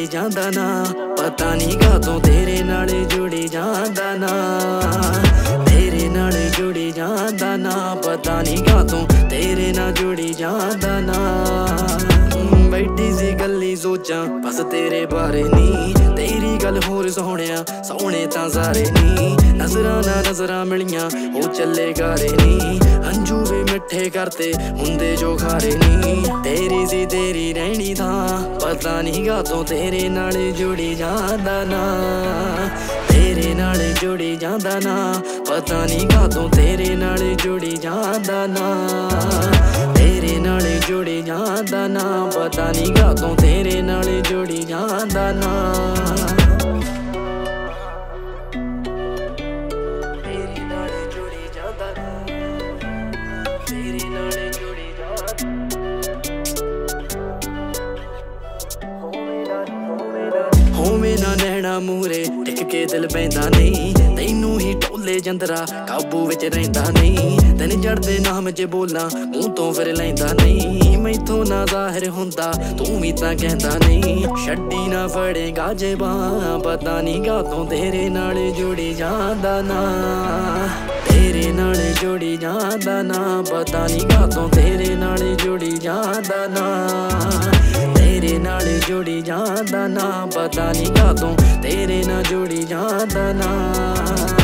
ਜਾਂਦਾ ਨਾ ਪਤਾ ਨਹੀਂ ਕਾਹਤੋਂ ਤੇਰੇ ਨਾਲ ਜੁੜੀ ਜਾਂਦਾ ਨਾ ਤੇਰੇ ਨਾਲ ਜੁੜੀ ਜਾਂਦਾ ਨਾ ਪਤਾ ਨਹੀਂ ਕਾਹਤੋਂ ਤੇਰੇ ਨਾਲ ਜੁੜੀ ਜਾਂਦਾ ਨਾ ਬੈਠੀ ਸੀ ਗੱਲੀ ਸੋਚਾਂ ਬਸ ਤੇਰੇ ਬਾਰੇ ਨੀ ਤੇਰੀ ਗੱਲ ਹੋਰ ਸੋਹਣਿਆ ਸੋਹਣੇ ਤਾਂ ਸਾਰੇ ਨੀ ਨਜ਼ਰਾਂ ਨਾ ਨਜ਼ਰਾਂ ਮਿਲੀਆਂ ਉਹ ਚੱਲੇ ਗਾਰੇ ਨੀ ਹੰਝੂ ਵੀ ਮਿੱਠੇ ਕਰਤੇ ਹੁੰਦੇ ਜੋ ਖਾਰੇ ਨੀ ਤੇਰੀ ਸੀ ਤੇਰੀ ਰਹਿਣੀ ਤਾਂ ਪਤਾ ਨਹੀਂ ਕਾਹਤੋਂ ਤੇਰੇ ਨਾਲ ਜੁੜੀ ਜਾਂਦਾ ਨਾ ਤੇਰੇ ਨਾਲ ਜੁੜੀ ਜਾਂਦਾ ਨਾ ਪਤਾ ਨਹੀਂ ਕਾਹਤੋਂ ਤੇਰੇ ਨਾਲ ਜੁੜੀ ਜਾਂਦਾ ਨਾ ਤੇਰੇ ਨਾਲ ਜੁੜੀ ਜਾਂਦਾ ਨਾ ਪਤਾ ਨਹੀਂ ਕਾਹਤੋਂ ਤੇਰੇ ਨਾਲ ਜੁੜੀ ਜਾਂਦਾ ਨਾ ਤੇਰੇ ਨਾਲ ਜੁੜੀ ਜਾਂਦਾ ਨਾ ਤੇਰੇ ਨਾਲ ਜੁੜੀ ਜਾਂਦਾ ਹੋਵੇਂ ਨਾ ਨੈਣਾ ਮੂਰੇ ਟਿਕ ਕੇ ਦਿਲ ਪੈਂਦਾ ਨਹੀਂ ਤੈਨੂੰ ਹੀ ਢੋਲੇ ਜੰਦਰਾ ਕਾਬੂ ਵਿੱਚ ਰਹਿੰਦਾ ਨਹੀਂ ਤੈਨੂੰ ਜੜਦੇ ਨਾਮ 'ਚ ਬੋਲਾਂ ਮੂੰਹ ਤੋਂ ਫਿਰ ਲੈਂਦਾ ਨਹੀਂ ਮੈਥੋਂ ਨਾ ਜ਼ਾਹਿਰ ਹੁੰਦਾ ਤੂੰ ਵੀ ਤਾਂ ਕਹਿੰਦਾ ਨਹੀਂ ਛੱਡੀ ਨਾ ਫੜੇਗਾ ਜੇ ਬਾਂਹ ਪਤਾ ਨਹੀਂ ਕਾਹਤੋਂ ਤੇਰੇ ਨਾਲ ਜੁੜੀ ਜਾਂਦਾ ਨਾ ਤੇਰੇ ਨਾਲ ਜੁੜੀ ਜਾਂਦਾ ਨਾ ਪਤਾ ਨਹੀਂ ਕਾਹਤੋਂ ਤੇਰੇ ਨਾਲ ਜੁੜੀ ਜਾਂਦਾ ਨਾ ਤੇਰੇ ਨਾਲ ਜੁੜੀ ਜਾਂਦਾ ਨਾ ਪਤਾ ਨਹੀਂ ਕਾਹਤੋਂ ਤੇਰੇ ਨਾਲ ਜੁੜੀ ਜਾਂਦਾ ਨਾ